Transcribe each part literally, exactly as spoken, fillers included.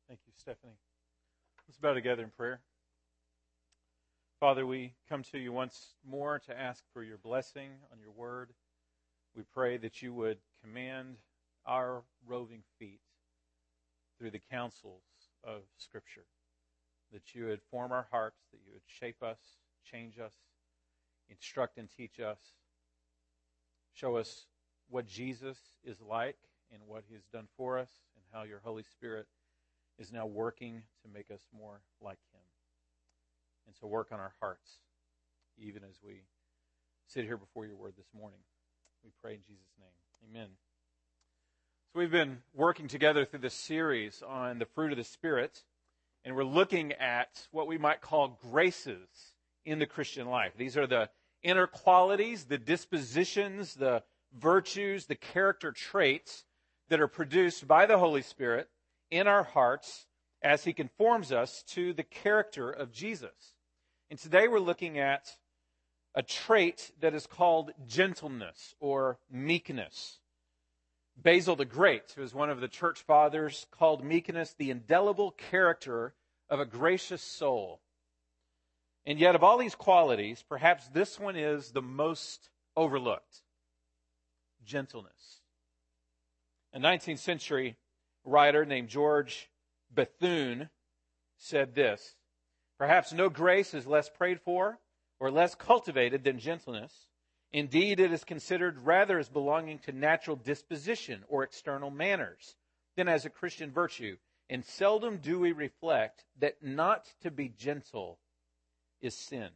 Thank you, Stephanie. Let's bow together in prayer. Father, we come to you once more to ask for your blessing on your word. We pray that you would command our roving feet through the counsels of Scripture, that you would form our hearts, that you would shape us, change us, instruct and teach us, show us what Jesus is like and what he has done for us, and how your Holy Spirit is now working to make us more like him. And so work on our hearts, even as we sit here before your word this morning. We pray in Jesus' name. Amen. So we've been working together through this series on the fruit of the Spirit, and we're looking at what we might call graces in the Christian life. These are the inner qualities, the dispositions, the virtues, the character traits that are produced by the Holy Spirit in our hearts as he conforms us to the character of Jesus. And today we're looking at a trait that is called gentleness or meekness. Basil the Great, who is one of the church fathers, called meekness the indelible character of a gracious soul. And yet of all these qualities, perhaps this one is the most overlooked. Gentleness. A nineteenth century writer named George Bethune said this: "Perhaps no grace is less prayed for or less cultivated than gentleness. Indeed, it is considered rather as belonging to natural disposition or external manners than as a Christian virtue. And seldom do we reflect that not to be gentle is sin."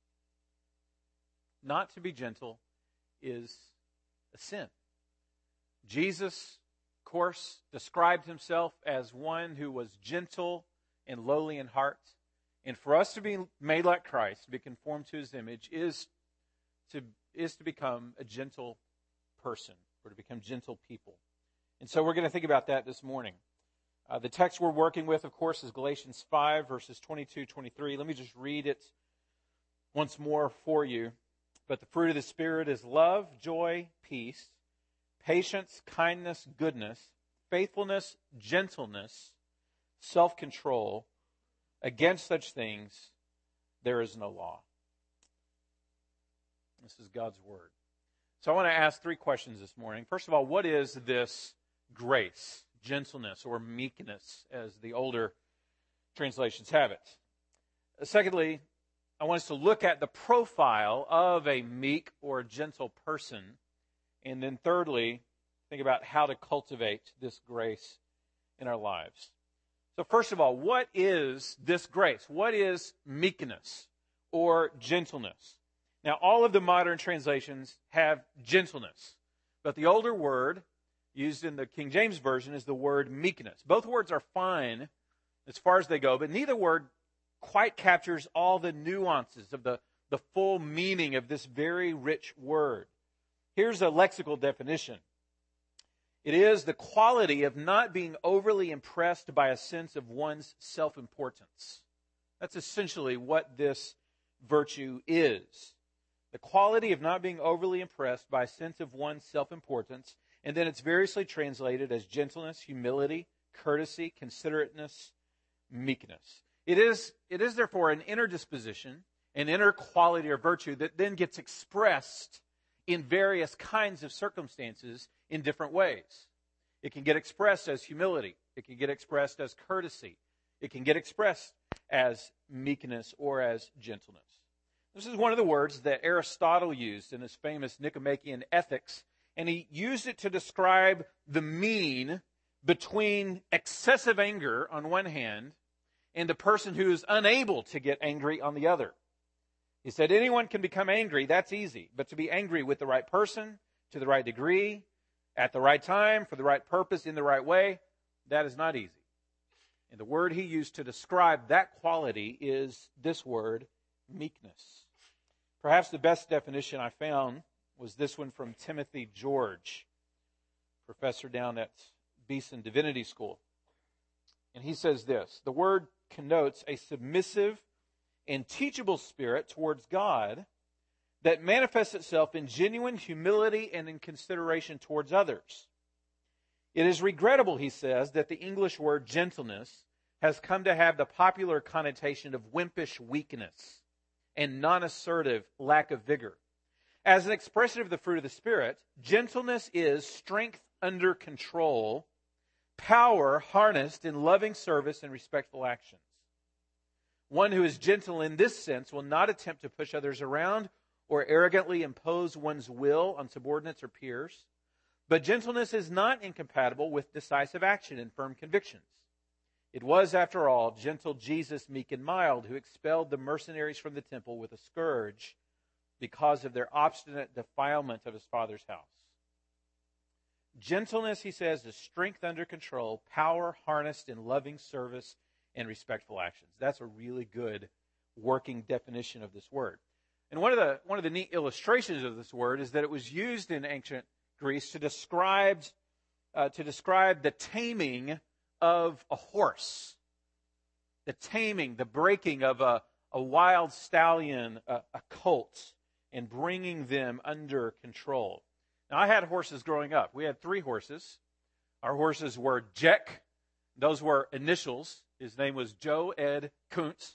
Not to be gentle is a sin. Jesus, of course, described himself as one who was gentle and lowly in heart. And for us to be made like Christ, to be conformed to his image, is to, is to become a gentle person, or to become gentle people. And so we're going to think about that this morning. Uh, the text we're working with, of course, is Galatians five, verses twenty-two, twenty-three. Let me just read it once more for you. "But the fruit of the Spirit is love, joy, peace, patience, kindness, goodness, faithfulness, gentleness, self-control. Against such things there is no law." This is God's word. So I want to ask three questions this morning. First of all, what is this grace, gentleness, or meekness, as the older translations have it? Secondly, I want us to look at the profile of a meek or gentle person. And then thirdly, think about how to cultivate this grace in our lives. So first of all, what is this grace? What is meekness or gentleness? Now, all of the modern translations have gentleness, but the older word used in the King James Version is the word meekness. Both words are fine as far as they go, but neither word quite captures all the nuances of the, the full meaning of this very rich word. Here's a lexical definition. It is the quality of not being overly impressed by a sense of one's self-importance. That's essentially what this virtue is. The quality of not being overly impressed by a sense of one's self-importance, and then it's variously translated as gentleness, humility, courtesy, considerateness, meekness. It is, it is therefore an inner disposition, an inner quality or virtue that then gets expressed in various kinds of circumstances in different ways. It can get expressed as humility. It can get expressed as courtesy. It can get expressed as meekness or as gentleness. This is one of the words that Aristotle used in his famous Nicomachean Ethics, and he used it to describe the mean between excessive anger on one hand and the person who is unable to get angry on the other. He said anyone can become angry, that's easy, but to be angry with the right person, to the right degree, at the right time, for the right purpose, in the right way, that is not easy. And the word he used to describe that quality is this word, meekness. Perhaps the best definition I found was this one from Timothy George, professor down at Beeson Divinity School. And he says this: the word connotes a submissive and teachable spirit towards God that manifests itself in genuine humility and in consideration towards others. It is regrettable, he says, that the English word gentleness has come to have the popular connotation of wimpish weakness and non-assertive lack of vigor. As an expression of the fruit of the Spirit, gentleness is strength under control, power harnessed in loving service and respectful actions. One who is gentle in this sense will not attempt to push others around or arrogantly impose one's will on subordinates or peers. But gentleness is not incompatible with decisive action and firm convictions. It was, after all, gentle Jesus, meek and mild, who expelled the mercenaries from the temple with a scourge because of their obstinate defilement of his Father's house. Gentleness, he says, is strength under control, power harnessed in loving service and respectful actions. That's a really good working definition of this word. And one of the one of the neat illustrations of this word is that it was used in ancient Greece to describe uh, to describe the taming of a horse, the taming, the breaking of a, a wild stallion, a, a colt, and bringing them under control. Now, I had horses growing up. We had three horses. Our horses were Jack. Those were initials. His name was Joe Ed Kuntz.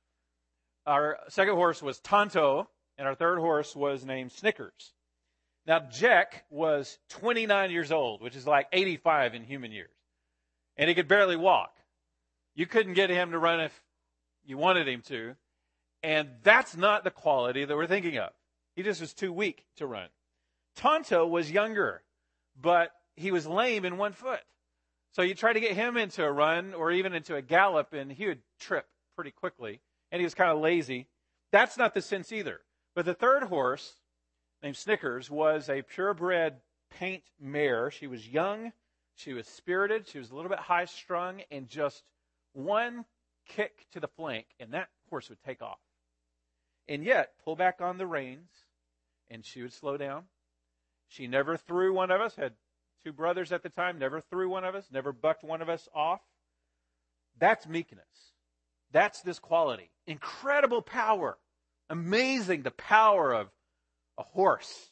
Our second horse was Tonto, and our third horse was named Snickers. Now, Jack was twenty-nine years old, which is like eighty-five in human years. And he could barely walk. You couldn't get him to run if you wanted him to. And that's not the quality that we're thinking of. He just was too weak to run. Tonto was younger, but he was lame in one foot. So you try to get him into a run or even into a gallop, and he would trip pretty quickly. And he was kind of lazy. That's not the sense either. But the third horse, named Snickers, was a purebred paint mare. She was young. She was spirited. She was a little bit high-strung, and just one kick to the flank, and that horse would take off. And yet, pull back on the reins, and she would slow down. She never threw one of us, had two brothers at the time, never threw one of us, never bucked one of us off. That's meekness. That's this quality. Incredible power. Amazing, the power of a horse.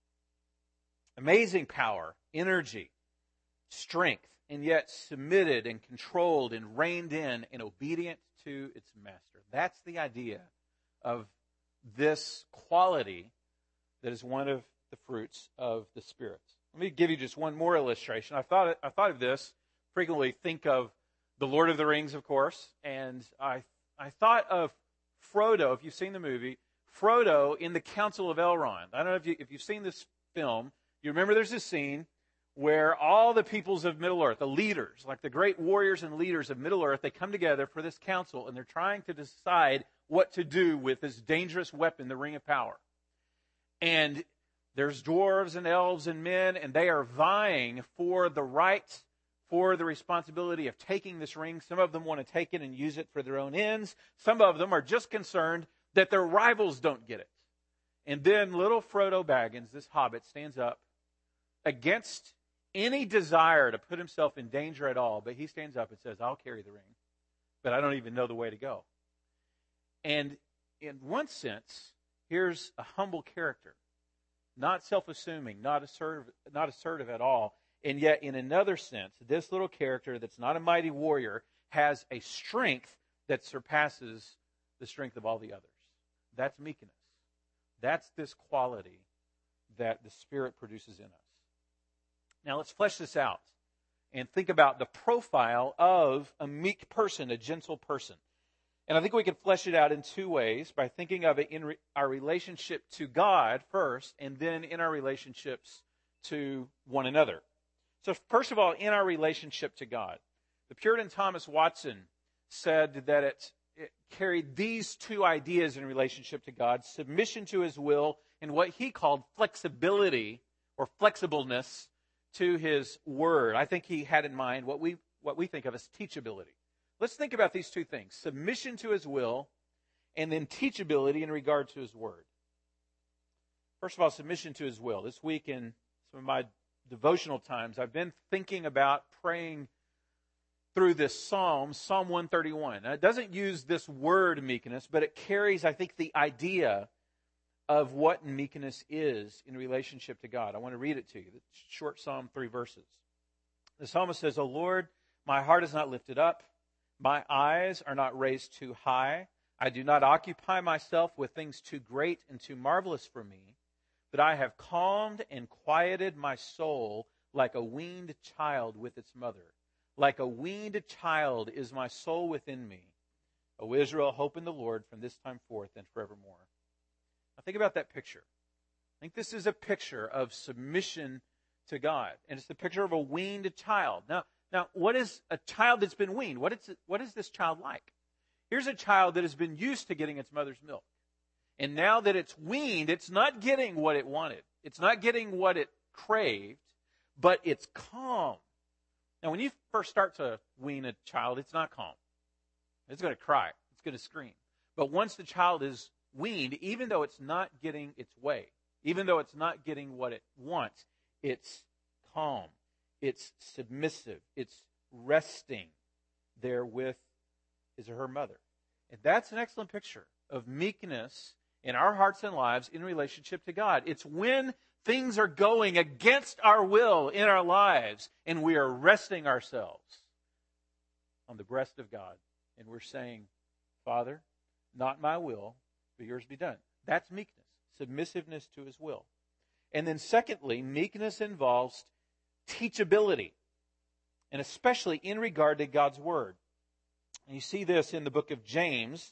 Amazing power, energy, strength, and yet submitted and controlled and reined in and obedient to its master. That's the idea of this quality that is one of the fruits of the Spirit. Let me give you just one more illustration. I thought I thought of this. Frequently think of the Lord of the Rings, of course, and I I thought of Frodo. If you've seen the movie, Frodo in the Council of Elrond. I don't know if you if you've seen this film. You remember there's a scene where all the peoples of Middle-earth, the leaders, like the great warriors and leaders of Middle-earth, they come together for this council, and they're trying to decide what to do with this dangerous weapon, the Ring of Power. And there's dwarves and elves and men, and they are vying for the right, for the responsibility of taking this ring. Some of them want to take it and use it for their own ends. Some of them are just concerned that their rivals don't get it. And then little Frodo Baggins, this hobbit, stands up against any desire to put himself in danger at all, but he stands up and says, I'll carry the ring, but I don't even know the way to go. And in one sense, here's a humble character, not self-assuming, not assertive, not assertive at all. And yet, in another sense, this little character that's not a mighty warrior has a strength that surpasses the strength of all the others. That's meekness. That's this quality that the Spirit produces in us. Now, let's flesh this out and think about the profile of a meek person, a gentle person. And I think we can flesh it out in two ways, by thinking of it in re- our relationship to God first, and then in our relationships to one another. So first of all, in our relationship to God. The Puritan Thomas Watson said that it, it carried these two ideas in relationship to God: submission to His will, and what he called flexibility or flexibleness to His Word. I think he had in mind what we what we think of as teachability. Let's think about these two things: submission to His will, and then teachability in regard to His Word. First of all, submission to His will. This week in some of my devotional times, I've been thinking about praying through this Psalm, Psalm one thirty-one. Now, it doesn't use this word meekness, but it carries, I think, the idea of what meekness is in relationship to God. I want to read it to you. The short psalm, three verses. The psalmist says, O Lord, my heart is not lifted up. My eyes are not raised too high. I do not occupy myself with things too great and too marvelous for me, but I have calmed and quieted my soul like a weaned child with its mother. Like a weaned child is my soul within me. O Israel, hope in the Lord from this time forth and forevermore. Now think about that picture. I think this is a picture of submission to God. And it's the picture of a weaned child. Now, now what is a child that's been weaned? What is, it, what is this child like? Here's a child that has been used to getting its mother's milk. And now that it's weaned, it's not getting what it wanted. It's not getting what it craved, but it's calm. Now, when you first start to wean a child, it's not calm. It's going to cry. It's going to scream. But once the child is weaned, even though it's not getting its way, even though it's not getting what it wants, it's calm. It's submissive. It's resting there with his or her mother. And that's an excellent picture of meekness in our hearts and lives in relationship to God. It's when things are going against our will in our lives and we are resting ourselves on the breast of God. And we're saying, Father, not my will, but yours be done. That's meekness, submissiveness to his will. And then secondly, meekness involves teachability, and especially in regard to God's word. And you see this in the book of James,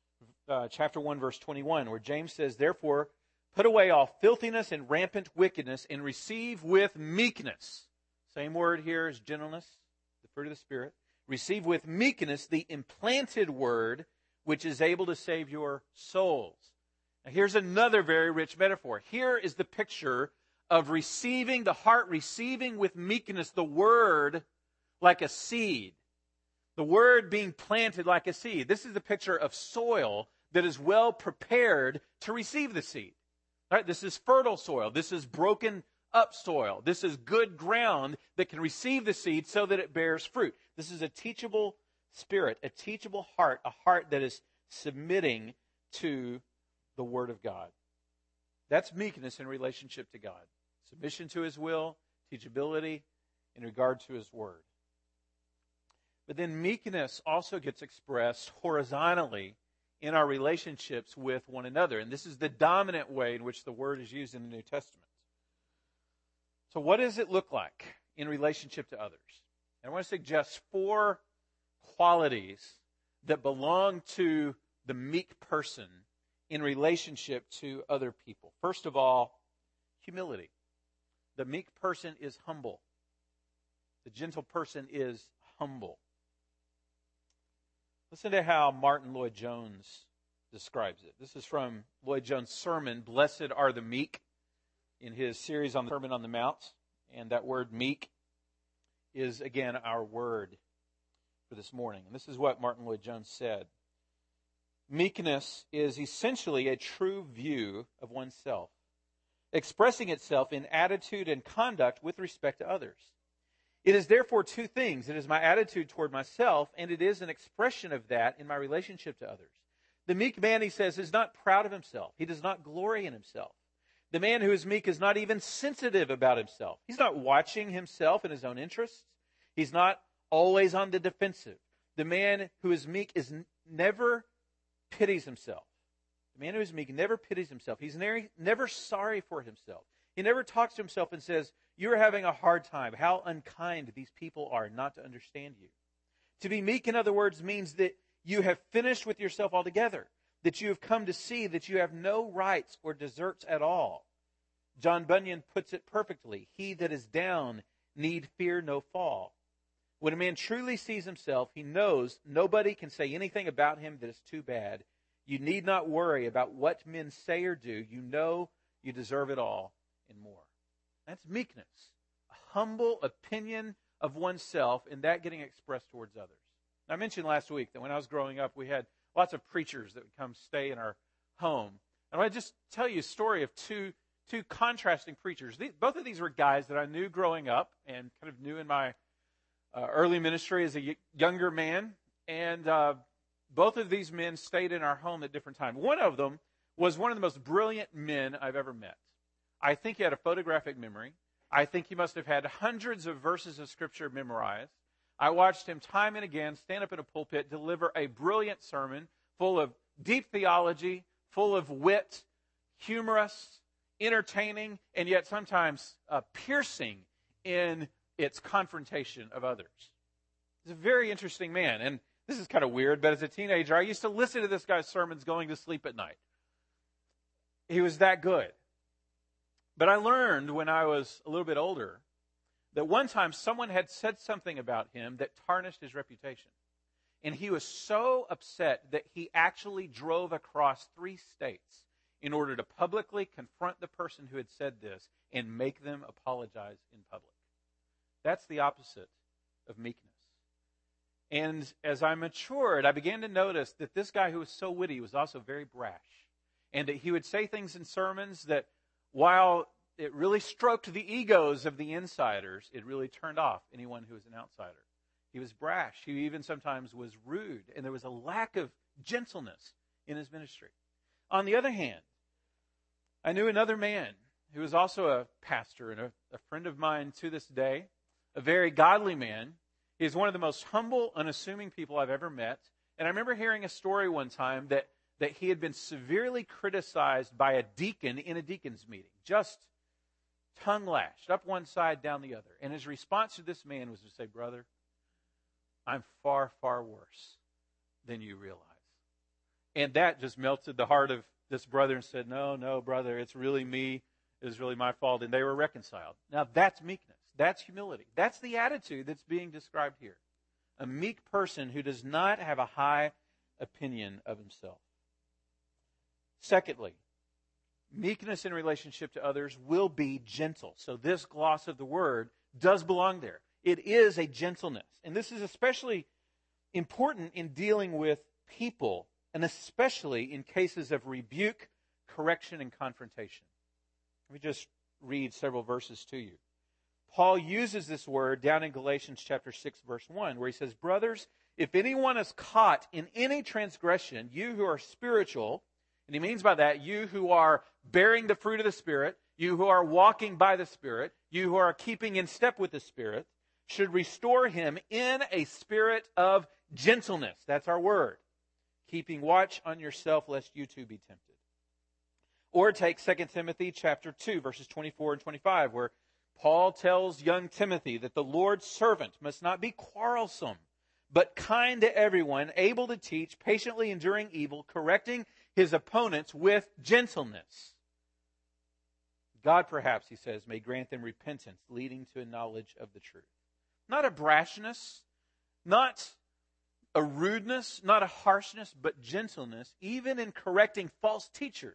uh, chapter one, verse twenty-one, where James says, therefore, put away all filthiness and rampant wickedness and receive with meekness. Same word here as gentleness, the fruit of the Spirit. Receive with meekness the implanted word, which is able to save your souls. Now here's another very rich metaphor. Here is the picture of receiving, the heart receiving with meekness the word like a seed. The word being planted like a seed. This is the picture of soil that is well prepared to receive the seed. All right, this is fertile soil. This is broken up soil. This is good ground that can receive the seed so that it bears fruit. This is a teachable spirit, a teachable heart, a heart that is submitting to the Word of God. That's meekness in relationship to God. Submission to his will, teachability in regard to his word. But then meekness also gets expressed horizontally in our relationships with one another. And this is the dominant way in which the word is used in the New Testament. So what does it look like in relationship to others? And I want to suggest four qualities that belong to the meek person in relationship to other people. First of all, humility. The meek person is humble. The gentle person is humble. Listen to how Martin Lloyd-Jones describes it. This is from Lloyd-Jones' sermon, Blessed Are the Meek, in his series on the Sermon on the Mount. And that word meek is, again, our word for this morning. And this is what Martin Lloyd-Jones said. Meekness is essentially a true view of oneself, expressing itself in attitude and conduct with respect to others. It is therefore two things. It is my attitude toward myself, and it is an expression of that in my relationship to others. The meek man, he says, is not proud of himself. He does not glory in himself. The man who is meek is not even sensitive about himself. He's not watching himself and his own interests. He's not always on the defensive. The man who is meek is n- never pities himself. The man who is meek never pities himself. He's never, never sorry for himself. He never talks to himself and says, you're having a hard time. How unkind these people are not to understand you. To be meek, in other words, means that you have finished with yourself altogether, that you have come to see that you have no rights or deserts at all. John Bunyan puts it perfectly. He that is down need fear no fall. When a man truly sees himself, he knows nobody can say anything about him that is too bad. You need not worry about what men say or do. You know you deserve it all and more. That's meekness, a humble opinion of oneself, and that getting expressed towards others. I mentioned last week that when I was growing up, we had lots of preachers that would come stay in our home. And I want to just tell you a story of two two contrasting preachers. These, both of these were guys that I knew growing up and kind of knew in my uh, early ministry as a y- younger man. And uh, both of these men stayed in our home at different times. One of them was one of the most brilliant men I've ever met. I think he had a photographic memory. I think he must have had hundreds of verses of Scripture memorized. I watched him time and again stand up in a pulpit, deliver a brilliant sermon full of deep theology, full of wit, humorous, entertaining, and yet sometimes uh, piercing in its confrontation of others. He's a very interesting man, and this is kind of weird, but as a teenager, I used to listen to this guy's sermons going to sleep at night. He was that good. But I learned when I was a little bit older that one time someone had said something about him that tarnished his reputation. And he was so upset that he actually drove across three states in order to publicly confront the person who had said this and make them apologize in public. That's the opposite of meekness. And as I matured, I began to notice that this guy who was so witty was also very brash. And that he would say things in sermons that, while it really stroked the egos of the insiders, it really turned off anyone who was an outsider. He was brash. He even sometimes was rude. And there was a lack of gentleness in his ministry. On the other hand, I knew another man who was also a pastor and a, a friend of mine to this day, a very godly man. He is one of the most humble, unassuming people I've ever met. And I remember hearing a story one time that, that he had been severely criticized by a deacon in a deacon's meeting. Just tongue lashed, up one side, down the other. And his response to this man was to say, "Brother, I'm far, far worse than you realize." And that just melted the heart of this brother and said, no, no, brother, it's really me. It was really my fault. And they were reconciled. Now, that's meekness. That's humility. That's the attitude that's being described here. A meek person who does not have a high opinion of himself. Secondly, meekness in relationship to others will be gentle. So this gloss of the word does belong there. It is a gentleness. And this is especially important in dealing with people, and especially in cases of rebuke, correction, and confrontation. Let me just read several verses to you. Paul uses this word down in Galatians chapter six, verse one, where he says, "Brothers, if anyone is caught in any transgression, you who are spiritual," and he means by that, you who are bearing the fruit of the Spirit, you who are walking by the Spirit, you who are keeping in step with the Spirit, should restore him in a spirit of gentleness. That's our word. Keeping watch on yourself, lest you too be tempted. Or take Second Timothy chapter two, verses twenty-four and twenty-five, where Paul tells young Timothy that the Lord's servant must not be quarrelsome, but kind to everyone, able to teach, patiently enduring evil, correcting his opponents with gentleness. God, perhaps, he says, may grant them repentance, leading to a knowledge of the truth. Not a brashness, not a rudeness, not a harshness, but gentleness, even in correcting false teachers.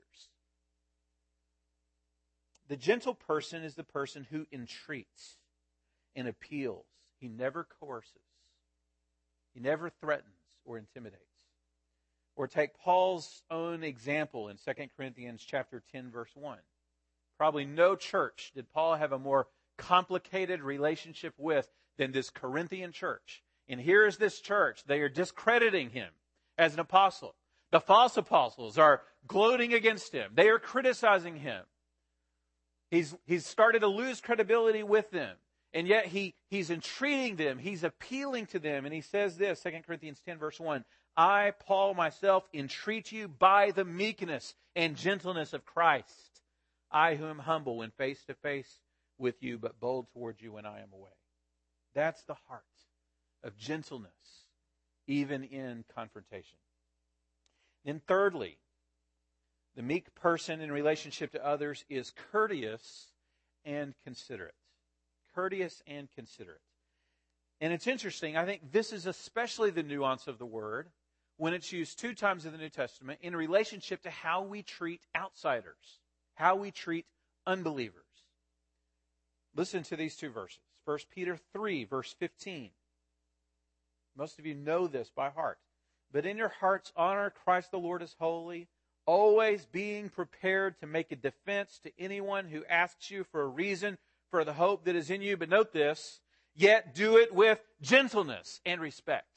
The gentle person is the person who entreats and appeals. He never coerces. He never threatens or intimidates. Or take Paul's own example in Second Corinthians chapter ten, verse one. Probably no church did Paul have a more complicated relationship with than this Corinthian church. And here is this church. They are discrediting him as an apostle. The false apostles are gloating against him. They are criticizing him. He's, he's started to lose credibility with them. And yet he, he's entreating them. He's appealing to them. And he says this, Second Corinthians ten, verse one, "I, Paul, myself, entreat you by the meekness and gentleness of Christ. I who am humble when face to face with you, but bold towards you when I am away." That's the heart of gentleness, even in confrontation. Then thirdly, the meek person in relationship to others is courteous and considerate. Courteous and considerate. And it's interesting, I think this is especially the nuance of the word when it's used two times in the New Testament in relationship to how we treat outsiders, how we treat unbelievers. Listen to these two verses. First Peter three, verse fifteen. Most of you know this by heart. "But in your hearts honor Christ the Lord as holy, always being prepared to make a defense to anyone who asks you for a reason for the hope that is in you." But note this, "Yet do it with gentleness and respect."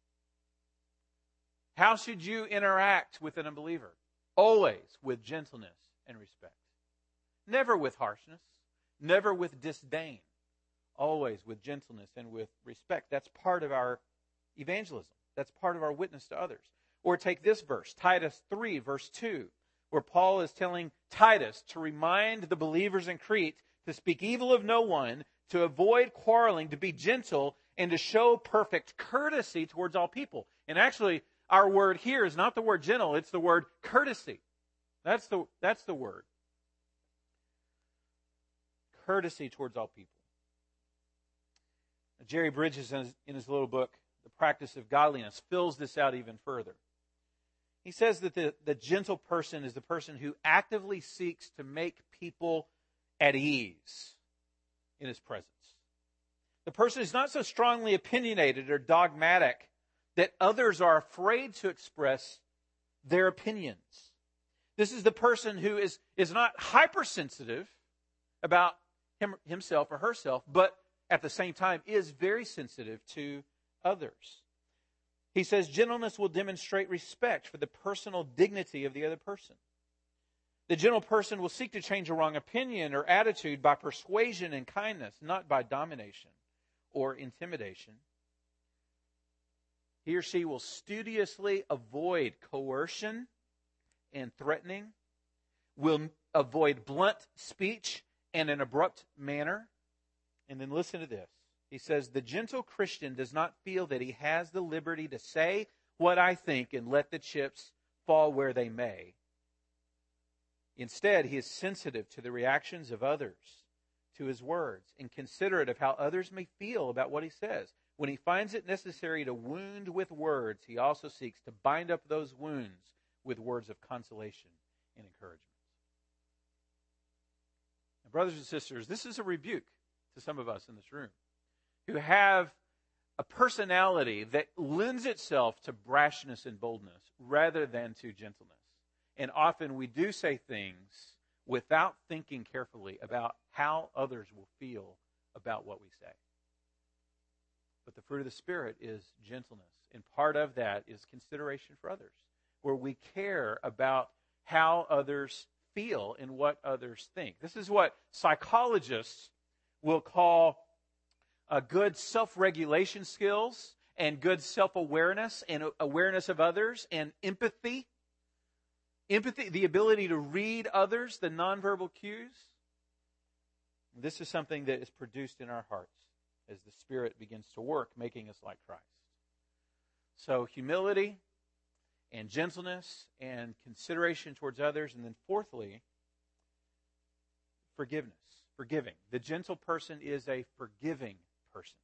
How should you interact with an unbeliever? Always with gentleness and respect. Never with harshness. Never with disdain. always with gentleness and with respect. That's part of our evangelism. That's part of our witness to others. Or take this verse, Titus three, verse two, where Paul is telling Titus to remind the believers in Crete to speak evil of no one, to avoid quarreling, to be gentle, and to show perfect courtesy towards all people. And actually, our word here is not the word gentle, it's the word courtesy. That's the, that's the word. Courtesy towards all people. Jerry Bridges, in his, in his little book, The Practice of Godliness, fills this out even further. He says that the, the gentle person is the person who actively seeks to make people at ease in his presence. The person is not so strongly opinionated or dogmatic that others are afraid to express their opinions. This is the person who is, is not hypersensitive about him, himself or herself, but at the same time is very sensitive to others. He says gentleness will demonstrate respect for the personal dignity of the other person. The gentle person will seek to change a wrong opinion or attitude by persuasion and kindness, not by domination or intimidation. He or she will studiously avoid coercion and threatening, will avoid blunt speech and an abrupt manner. And then listen to this. He says, the gentle Christian does not feel that he has the liberty to say what I think and let the chips fall where they may. Instead, he is sensitive to the reactions of others to his words and considerate of how others may feel about what he says. When he finds it necessary to wound with words, he also seeks to bind up those wounds with words of consolation and encouragement. Now, brothers and sisters, this is a rebuke to some of us in this room who have a personality that lends itself to brashness and boldness rather than to gentleness. And often we do say things without thinking carefully about how others will feel about what we say. But the fruit of the Spirit is gentleness. And part of that is consideration for others, where we care about how others feel and what others think. This is what psychologists will call a good self-regulation skills and good self-awareness and awareness of others and empathy. Empathy, the ability to read others, the nonverbal cues. This is something that is produced in our hearts as the Spirit begins to work, making us like Christ. So humility and gentleness and consideration towards others. And then fourthly, forgiveness, forgiving. The gentle person is a forgiving person.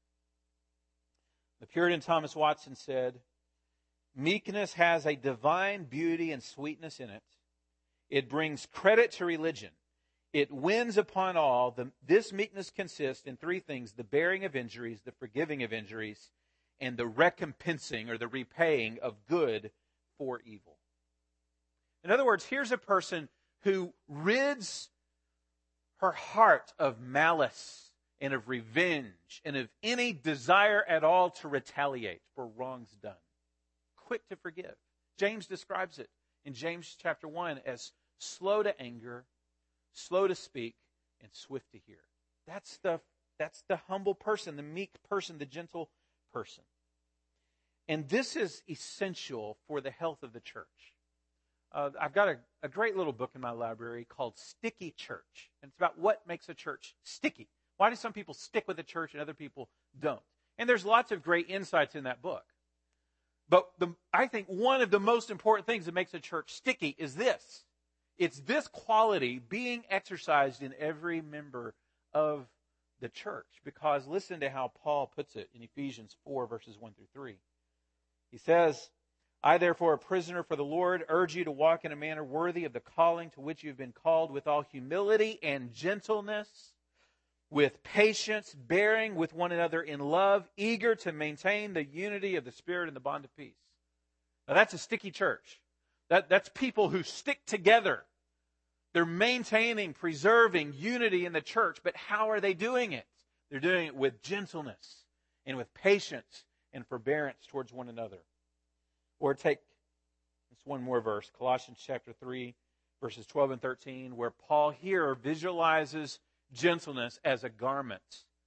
The Puritan Thomas Watson said, meekness has a divine beauty and sweetness in it. It brings credit to religion. It wins upon all. The, this meekness consists in three things: the bearing of injuries, the forgiving of injuries, and the recompensing or the repaying of good for evil. In other words, here's a person who rids her heart of malice and of revenge and of any desire at all to retaliate for wrongs done. Quick to forgive. James describes it in James chapter one as slow to anger, slow to speak, and swift to hear. That's the, that's the humble person, the meek person, the gentle person. And this is essential for the health of the church. Uh, I've got a, a great little book in my library called Sticky Church. And it's about what makes a church sticky. Why do some people stick with the church and other people don't? And there's lots of great insights in that book. But the, I think one of the most important things that makes a church sticky is this. It's this quality being exercised in every member of the church. Because listen to how Paul puts it in Ephesians four, verses one through three. He says, I therefore, a prisoner for the Lord, urge you to walk in a manner worthy of the calling to which you have been called, with all humility and gentleness, with patience, bearing with one another in love, eager to maintain the unity of the Spirit and the bond of peace. Now that's a sticky church. That, that's people who stick together. They're maintaining, preserving unity in the church. But how are they doing it? They're doing it with gentleness and with patience and forbearance towards one another. Or take this one more verse, Colossians chapter three, verses twelve and thirteen, where Paul here visualizes gentleness as a garment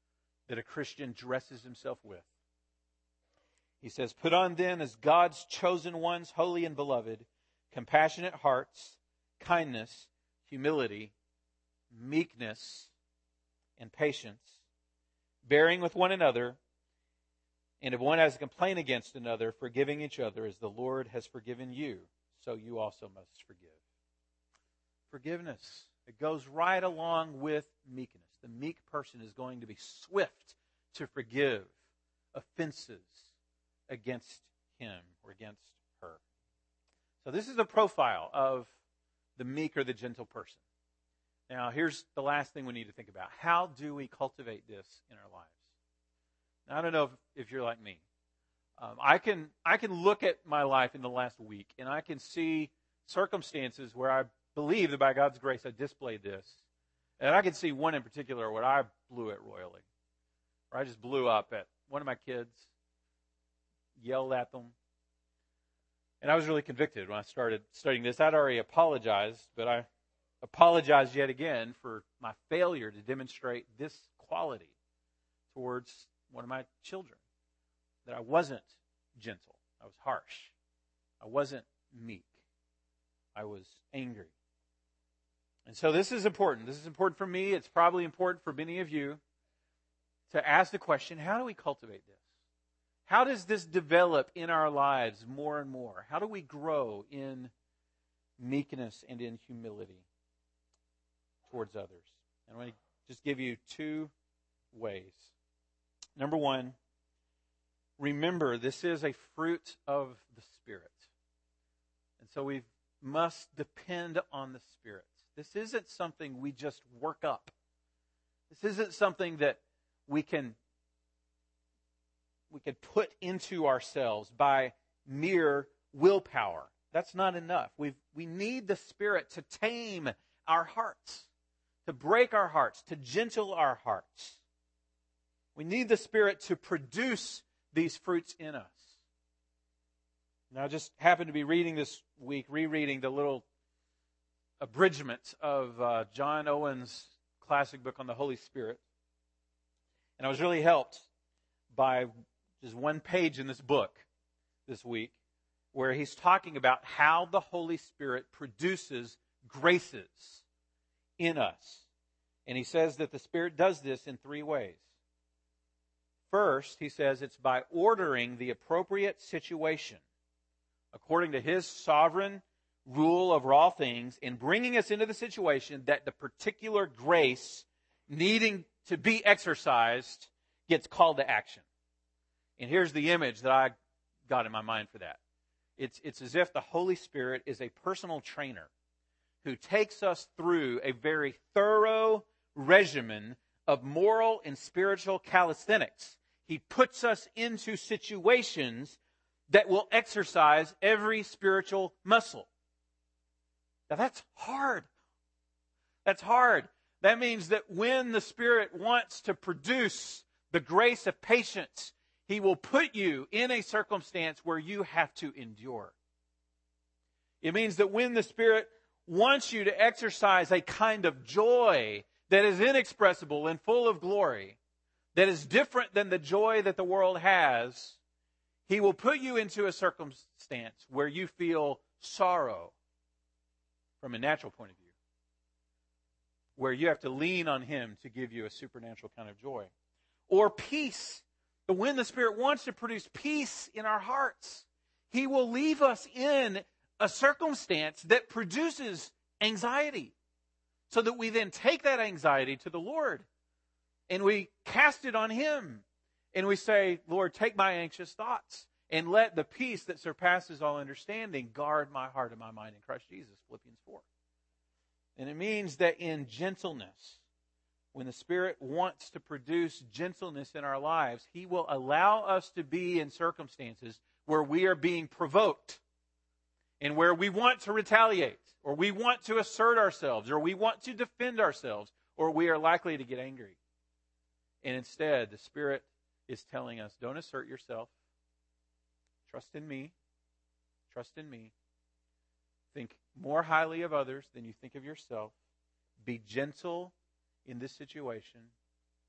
that a Christian dresses himself with. He says, "Put on then as God's chosen ones, holy and beloved, compassionate hearts, kindness, humility, meekness, and patience, bearing with one another, and if one has a complaint against another, forgiving each other as the Lord has forgiven you, so you also must forgive." Forgiveness. It goes right along with meekness. The meek person is going to be swift to forgive offenses against him or against her. So this is a profile of the meek or the gentle person. Now, here's the last thing we need to think about. How do we cultivate this in our lives? Now, I don't know if, if you're like me. Um, I can I can look at my life in the last week, and I can see circumstances where I believe that by God's grace I displayed this. And I can see one in particular where I blew it royally. Where I just blew up at one of my kids, yelled at them. And I was really convicted when I started studying this. I'd already apologized, but I apologized yet again for my failure to demonstrate this quality towards one of my children. That I wasn't gentle. I was harsh. I wasn't meek. I was angry. And so this is important. This is important for me. It's probably important for many of you to ask the question, how do we cultivate this? How does this develop in our lives more and more? How do we grow in meekness and in humility towards others? And I want to just give you two ways. Number one, remember this is a fruit of the Spirit. And so we must depend on the Spirit. This isn't something we just work up. This isn't something that we can we can put into ourselves by mere willpower. That's not enough. We we need the Spirit to tame our hearts, to break our hearts, to gentle our hearts. We need the Spirit to produce these fruits in us. Now, I just happened to be reading this week, rereading the little abridgment of uh, John Owen's classic book on the Holy Spirit. And I was really helped by just one page in this book this week where he's talking about how the Holy Spirit produces graces in us. And he says that the Spirit does this in three ways. First, he says it's by ordering the appropriate situation according to His sovereign rule over all things and bringing us into the situation that the particular grace needing to be exercised gets called to action. And here's the image that I got in my mind for that. It's, it's as if the Holy Spirit is a personal trainer who takes us through a very thorough regimen of moral and spiritual calisthenics. He puts us into situations that will exercise every spiritual muscle. Now that's hard. That's hard. That means that when the Spirit wants to produce the grace of patience, He will put you in a circumstance where you have to endure. It means that when the Spirit wants you to exercise a kind of joy that is inexpressible and full of glory, that is different than the joy that the world has, He will put you into a circumstance where you feel sorrow from a natural point of view, where you have to lean on Him to give you a supernatural kind of joy. Or peace. But when the Spirit wants to produce peace in our hearts, He will leave us in a circumstance that produces anxiety, so that we then take that anxiety to the Lord and we cast it on Him. And we say, Lord, take my anxious thoughts and let the peace that surpasses all understanding guard my heart and my mind in Christ Jesus, Philippians four. And it means that in gentleness, when the Spirit wants to produce gentleness in our lives, He will allow us to be in circumstances where we are being provoked and where we want to retaliate, or we want to assert ourselves, or we want to defend ourselves, or we are likely to get angry. And instead, the Spirit is telling us, don't assert yourself. Trust in me. Trust in me. Think more highly of others than you think of yourself. Be gentle in this situation.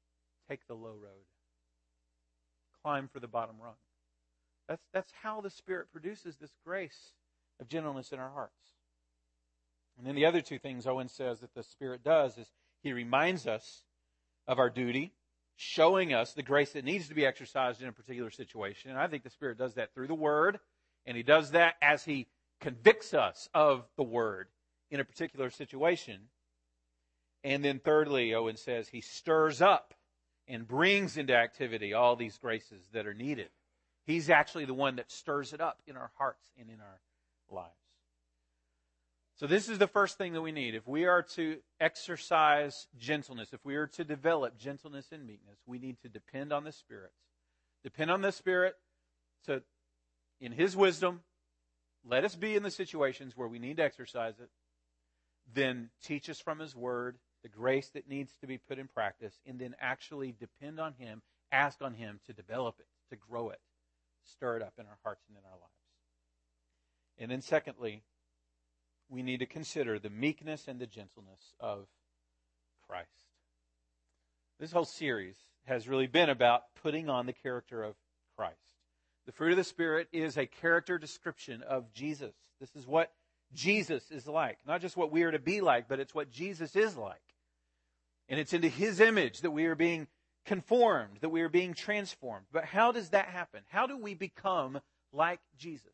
take the low road. Climb for the bottom rung. That's, that's how the Spirit produces this grace of gentleness in our hearts. And then the other two things Owen says that the Spirit does is he reminds us of our duty, showing us the grace that needs to be exercised in a particular situation. And I think the Spirit does that through the Word, and he does that as he convicts us of the Word in a particular situation. And then thirdly, Owen says, he stirs up and brings into activity all these graces that are needed. He's actually the one that stirs it up in our hearts and in our lives. So this is the first thing that we need. If we are to exercise gentleness, if we are to develop gentleness and meekness, we need to depend on the Spirit. Depend on the Spirit to, in His wisdom, let us be in the situations where we need to exercise it. Then teach us from His Word the grace that needs to be put in practice, and then actually depend on Him, ask on Him to develop it, to grow it, stir it up in our hearts and in our lives. And then secondly, we need to consider the meekness and the gentleness of Christ. This whole series has really been about putting on the character of Christ. The fruit of the Spirit is a character description of Jesus. This is what Jesus is like. Not just what we are to be like, but it's what Jesus is like. And it's into His image that we are being conformed, that we are being transformed. But how does that happen? How do we become like Jesus?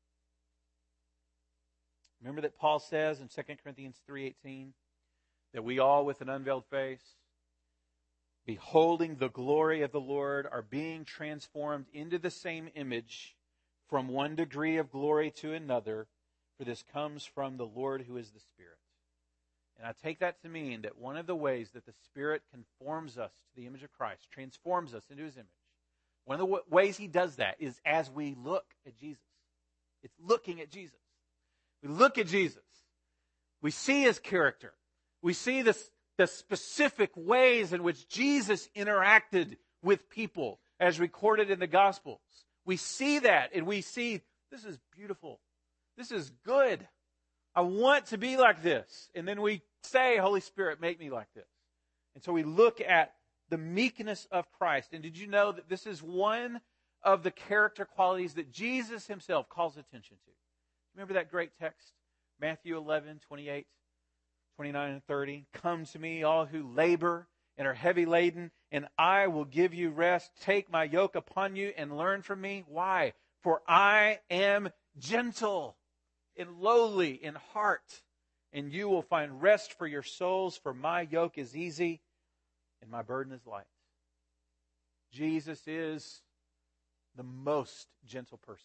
Remember that Paul says in Second Corinthians three eighteen that we all with an unveiled face, beholding the glory of the Lord, are being transformed into the same image from one degree of glory to another, for this comes from the Lord who is the Spirit. And I take that to mean that one of the ways that the Spirit conforms us to the image of Christ, transforms us into His image, one of the w- ways He does that is as we look at Jesus. It's looking at Jesus. We look at Jesus. We see His character. We see this, the specific ways in which Jesus interacted with people as recorded in the Gospels. We see that and we see, this is beautiful. This is good. I want to be like this. And then we say, Holy Spirit, make me like this. And so we look at the meekness of Christ. And did you know that this is one of the character qualities that Jesus Himself calls attention to? Remember that great text, Matthew eleven, twenty-eight, twenty-nine, and thirty. Come to me, all who labor and are heavy laden, and I will give you rest. Take my yoke upon you and learn from me. Why? For I am gentle and lowly in heart, and you will find rest for your souls. For my yoke is easy and my burden is light. Jesus is the most gentle person.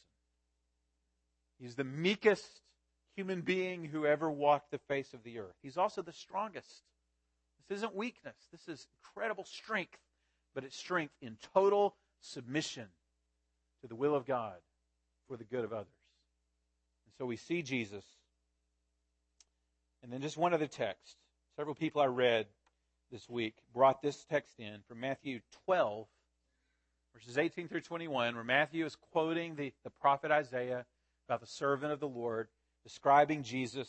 He's the meekest human being who ever walked the face of the earth. He's also the strongest. This isn't weakness. This is incredible strength, but it's strength in total submission to the will of God for the good of others. And so we see Jesus. And then just one other text. Several people I read this week brought this text in from Matthew twelve, verses eighteen through twenty-one, where Matthew is quoting the, the prophet Isaiah about the servant of the Lord, describing Jesus.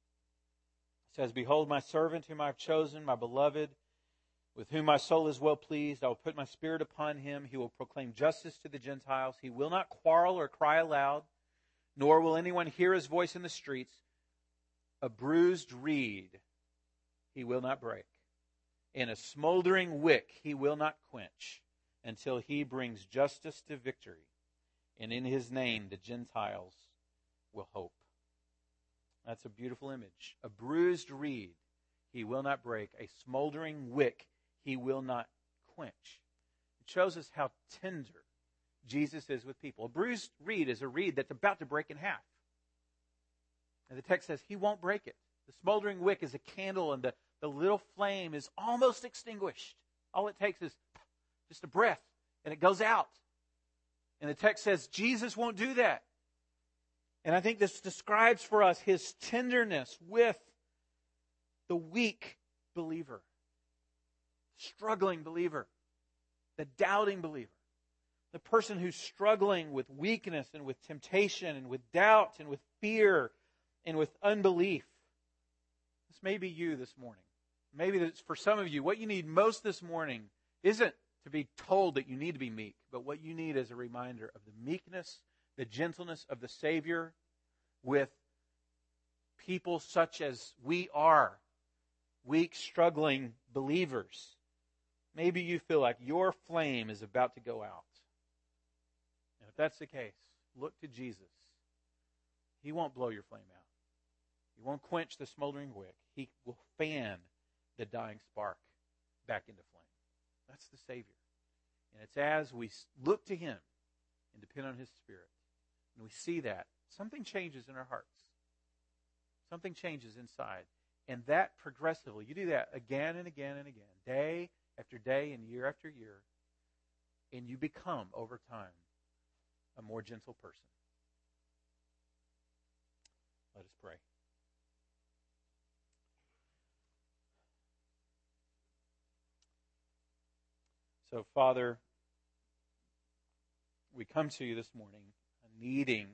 It says, Behold my servant whom I have chosen, my beloved, with whom my soul is well pleased. I will put my spirit upon him. He will proclaim justice to the Gentiles. He will not quarrel or cry aloud, nor will anyone hear his voice in the streets. A bruised reed he will not break, and a smoldering wick he will not quench, until he brings justice to victory. And in his name the Gentiles will hope. That's a beautiful image. A bruised reed he will not break. A smoldering wick he will not quench. It shows us how tender Jesus is with people. A bruised reed is a reed that's about to break in half. And the text says he won't break it. The smoldering wick is a candle, and the, the little flame is almost extinguished. All it takes is just a breath, and it goes out. And the text says Jesus won't do that. And I think this describes for us his tenderness with the weak believer, struggling believer, the doubting believer, the person who's struggling with weakness and with temptation and with doubt and with fear and with unbelief. This may be you this morning. Maybe that's for some of you. What you need most this morning isn't to be told that you need to be meek, but what you need is a reminder of the meekness, the gentleness of the Savior with people such as we are, weak, struggling believers. Maybe you feel like your flame is about to go out. And if that's the case, look to Jesus. He won't blow your flame out. He won't quench the smoldering wick. He will fan the dying spark back into flame. That's the Savior. And it's as we look to Him and depend on His Spirit, and we see that, something changes in our hearts. Something changes inside. And that progressively, you do that again and again and again, day after day and year after year, and you become, over time, a more gentle person. Let us pray. So, Father, we come to you this morning needing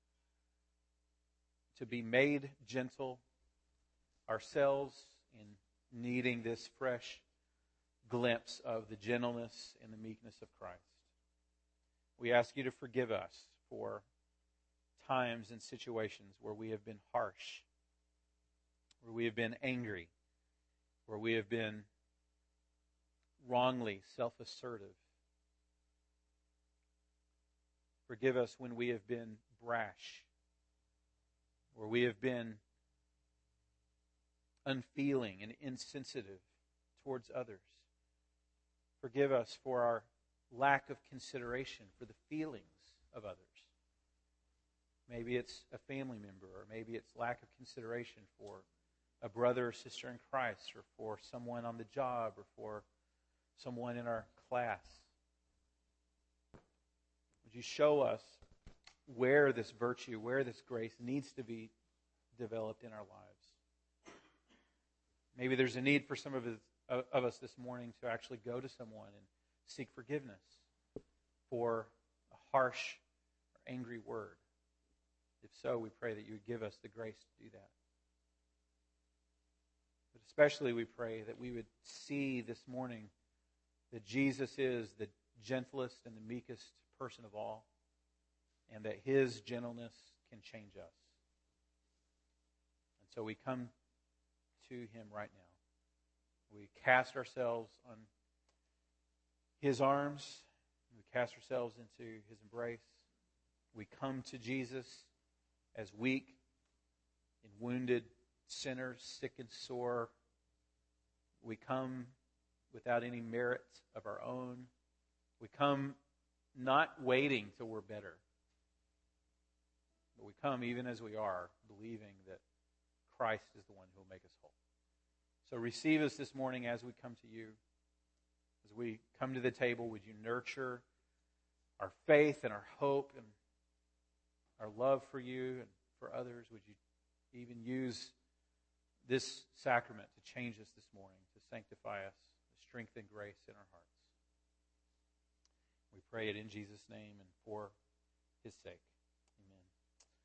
to be made gentle ourselves and needing this fresh glimpse of the gentleness and the meekness of Christ. We ask you to forgive us for times and situations where we have been harsh, where we have been angry, where we have been wrongly self-assertive. Forgive us when we have been brash, where we have been unfeeling and insensitive towards others. Forgive us for our lack of consideration for the feelings of others. Maybe it's a family member, or maybe it's lack of consideration for a brother or sister in Christ, or for someone on the job, or for someone in our class. Would you show us where this virtue, where this grace needs to be developed in our lives? Maybe there's a need for some of us, of us this morning to actually go to someone and seek forgiveness for a harsh or angry word. If so, we pray that you would give us the grace to do that. But especially we pray that we would see this morning that Jesus is the gentlest and the meekest person of all, and that His gentleness can change us. And so we come to Him right now. We cast ourselves on His arms. We cast ourselves into His embrace. We come to Jesus as weak and wounded sinners, sick and sore. We come without any merit of our own. We come not waiting till we're better. But we come even as we are, believing that Christ is the one who will make us whole. So receive us this morning as we come to you. As we come to the table, would you nurture our faith and our hope and our love for you and for others? Would you even use this sacrament to change us this morning, to sanctify us, to strengthen grace in our hearts? We pray it in Jesus' name and for His sake.